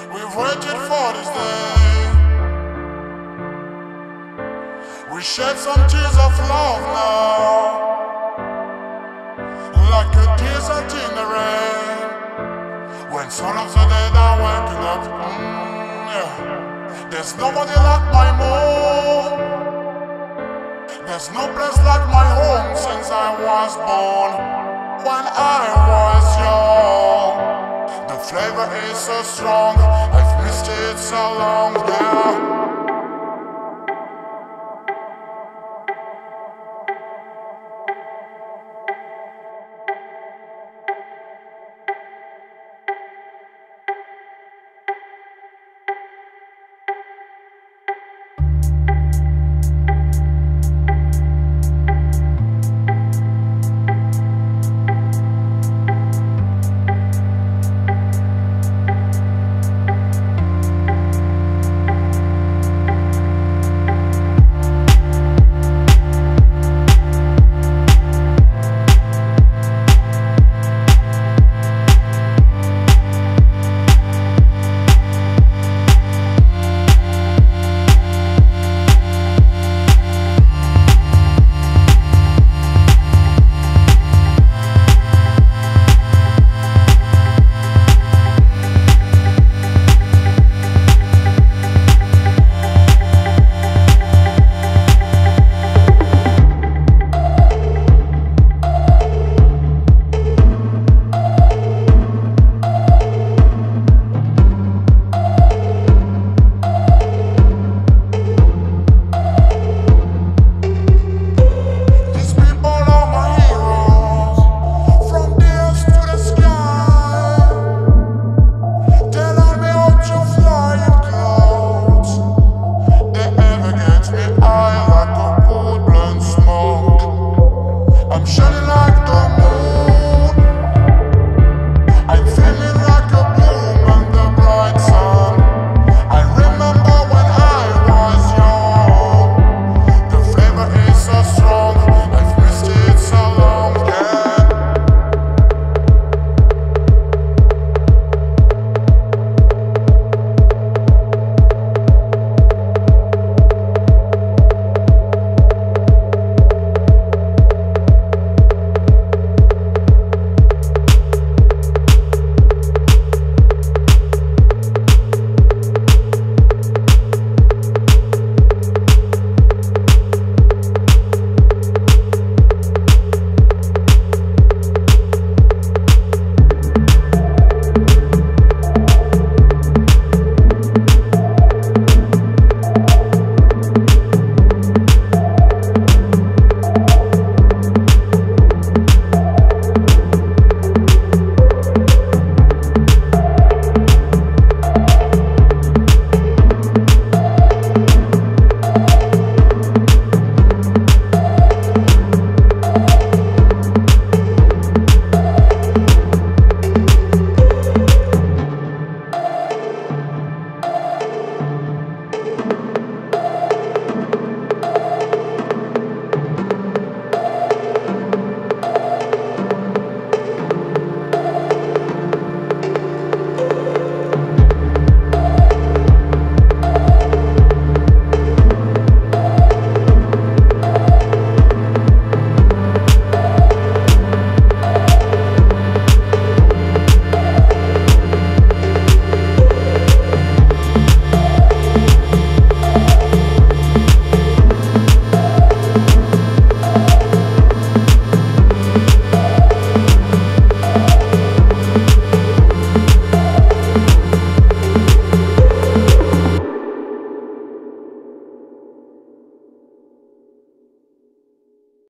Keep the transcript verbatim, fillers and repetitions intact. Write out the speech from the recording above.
We've waited for this day. We shed some tears of love now, like a desert in the rain. When some of the dead are waking up, mm, yeah. There's nobody like my moon. There's no place like my home since I was born. When I was young, the flavor is so strong. I've missed it so long, yeah.